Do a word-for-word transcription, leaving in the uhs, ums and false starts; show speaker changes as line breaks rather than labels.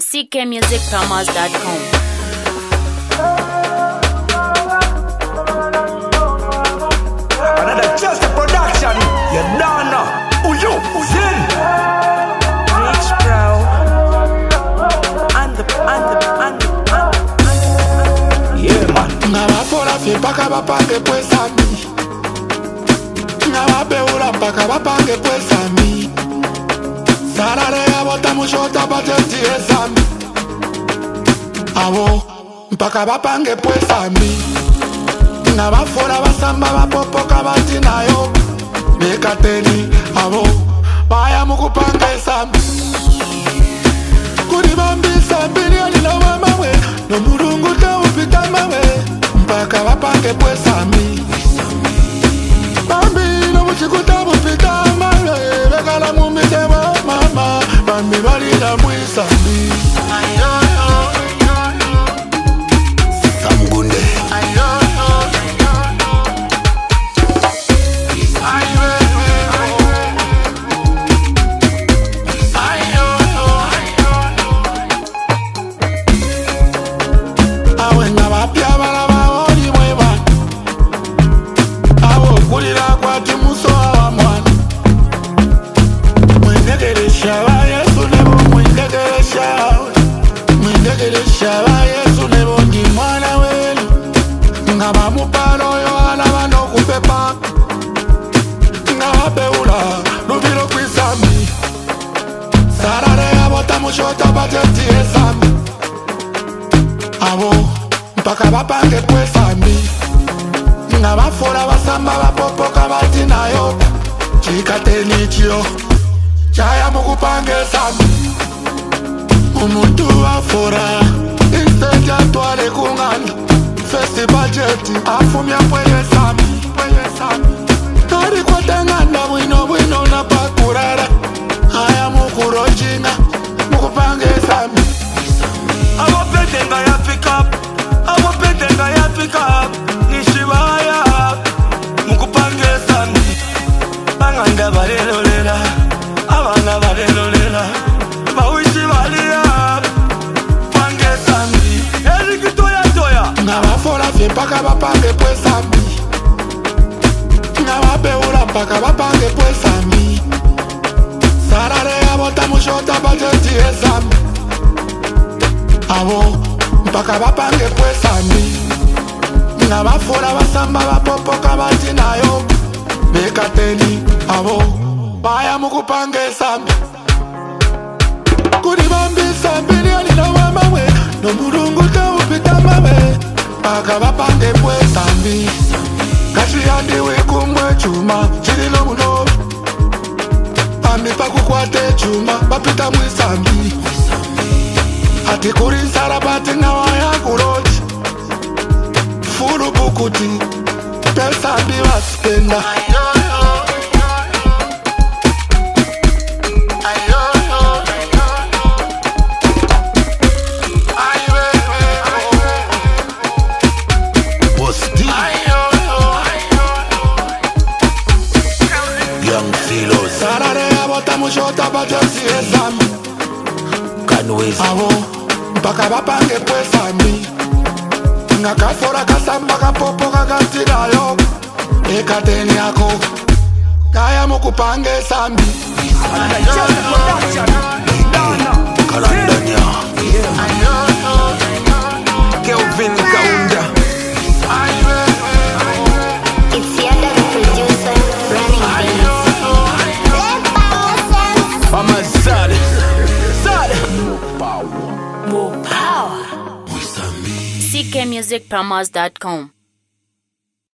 C K music promos dot com.
Another just a production. You don't know who you Zin.
Rich bro. And the and the and the
Yeah man.
Ngabafora fye mpaka bapange pwesami. Ngababeula mpaka bapange pwesami. Sarare yabota mushota bateti esami. Abo mpaka bapange pwesami. Ngabafora basamba bapopoka bati nayo. Bekateni abo baya mukupange esami. Kuribambisa bilioni na mama we. No murungu ta upita mawe. Mpaka bapange pwesami. Bambi no muchikuta upita mawe. Bekala mumbite wa mama. Bambi bali na mwisambi. Samgunde Shaba Yesu nebo ndi mwana welu. Ngaba mupalo yo alaba no kupepa. Ngaba beula lubilo kwisami. Sarare abota mushota bateti esami. Abo mpaka bapange pwesami. Ngaba fora basamba bapopoka bati nayo. Chikateni chio chaya mukupange esami. Umuntu afora instead ya twale kungana festi budget afumya pweye sami pweye sami Kari kwa tengana wino wino na pakurara haya mukurojinga mukupange sami
Abo petenga ya pick up. Abo petenga ya pick up. Nishibaya mukupange sami. Banganda balelolela. Abana balelolela. Bawishi balia. Pange sami. Eriki toya toya.
Ngabafora fye mpaka bapange pwesami. Ngababeula mpaka bapange pwesami. Sarare abota mushota bateti esami. Abo mpaka bapange pwesami. Ngabafora basamba bapopoka bati nayo. Bekateni abo baya mukupange esami. Kuribambisa bilioni na mama we. No murungu ta upita mawe. Paka bapange pwesami. Kashi yandi we kumwe chuma. Chirilo muno Ami pakukwate chuma. Bapita mwisambi. Ati kuri sarabati na waya kuroti. Furu bukuti pesa mbi waspenda. Sarare abota mushota bateti esami.
Kanwezi.
Abo mpaka bapange pwesami. Ngakafora kasamba kapopo kakatirayo. Ekateni yako kaya mukupange sambi.
Another just a production. You don't know. Kalandanya. Kelvin Kaunda.
It's Yada the producer running things.
I'm a sad. Sad.
More power. C K music promos dot com.